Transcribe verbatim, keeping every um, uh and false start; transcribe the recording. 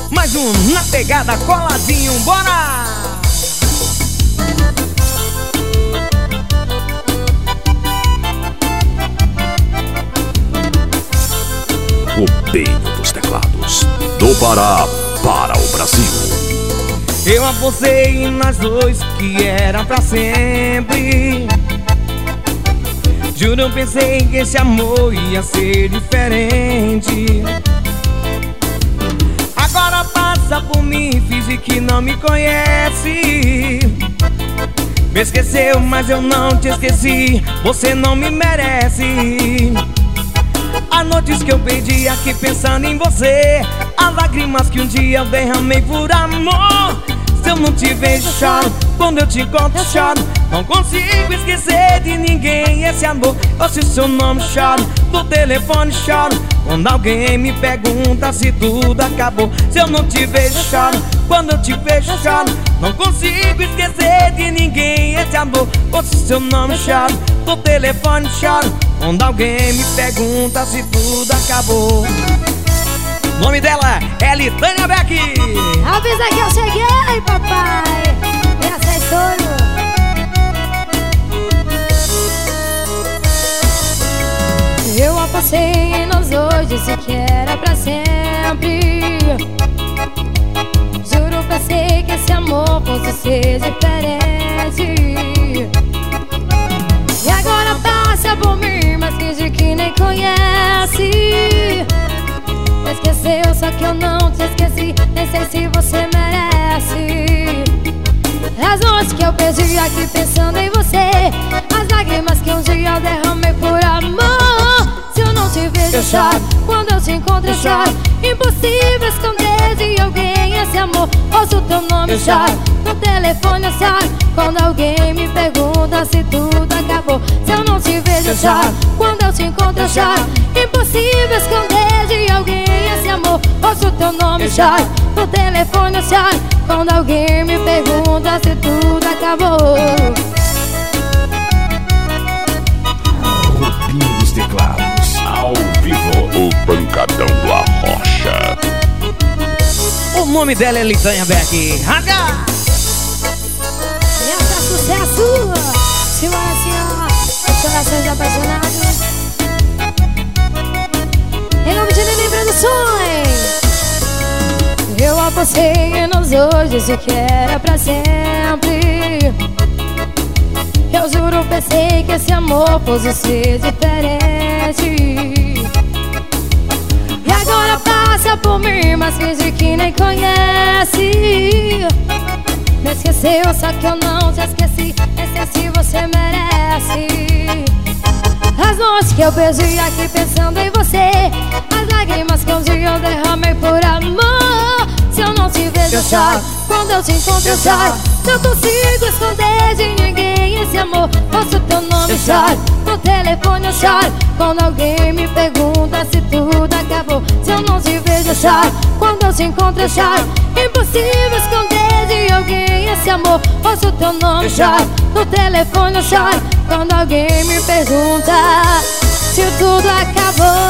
Mais um na pegada, coladinho, bora! O Benho dos teclados, do Pará para o Brasil. Eu apostei em nós dois que era pra sempre. Juro, eu pensei que esse amor ia ser diferente. Agora passa por mim, finge que não me conhece. Me esqueceu, mas eu não te esqueci. Você não me merece. As noites que eu perdi aqui pensando em você, as lágrimas que um dia eu derramei por amor. Se eu não te vejo choro, quando eu te encontro choro. Não consigo esquecer de ninguém esse amor. Eu sei seu nome, choro, do telefone choro. Quando alguém me pergunta se tudo acabou. Se eu não te vejo choro, quando eu te vejo choro. Não consigo esquecer de ninguém esse amor. Eu sei seu nome, choro, do telefone choro. Quando alguém me pergunta se tudo acabou. O nome dela é Litânia Beck. Avisa que eu cheguei, papai. Essa é estouro. Eu apostei em nós dois, disse que era pra sempre. Juro, pensei que esse amor fosse ser diferente. E agora passa por mim, mas finge que nem conhece. Me esqueceu, só que eu não te esqueci. Nem sei se você merece. As noites que eu perdi aqui pensando em você, as lágrimas que um dia eu derramei por amor. Se eu não te vejo eu choro, quando eu te encontro eu choro. Impossível esconder de alguém esse amor. Ouço teu nome eu choro, no telefone eu choro. Quando alguém me pergunta se tudo acabou. Se eu não te vejo eu choro, quando eu te encontro eu choro. Impossível esconder de alguém esse amor. Ouço teu nome eu choro, no telefone eu choro. Quando alguém me pergunta se tudo acabou. Rubinho dos teclados, ao vivo, o pancadão do Arrocha. O nome dela é Litânia Beck. Raga! E essa sucesso, senhora, senhora, os corações apaixonados. Em nome de Neném Produções. Eu apostei em nós dois, disse que era pra sempre. Eu juro, pensei que esse amor fosse ser diferente. E agora passa por mim, mas finge que nem conhece. Me esqueceu, só que eu não te esqueci. Esse se você merece. As noites que eu perdi aqui pensando em você, as lágrimas que um dia eu derramei por amor. Se eu não te vejo eu choro, quando eu te encontro eu choro. Não consigo esconder de ninguém esse amor. Ouço teu nome eu choro, no telefone eu choro. Quando alguém me pergunta se tudo acabou. Se eu não te vejo eu choro, quando eu te encontro eu choro. Impossível esconder de alguém esse amor. Ouço teu nome eu choro, no telefone eu choro. Quando alguém me pergunta se tudo acabou.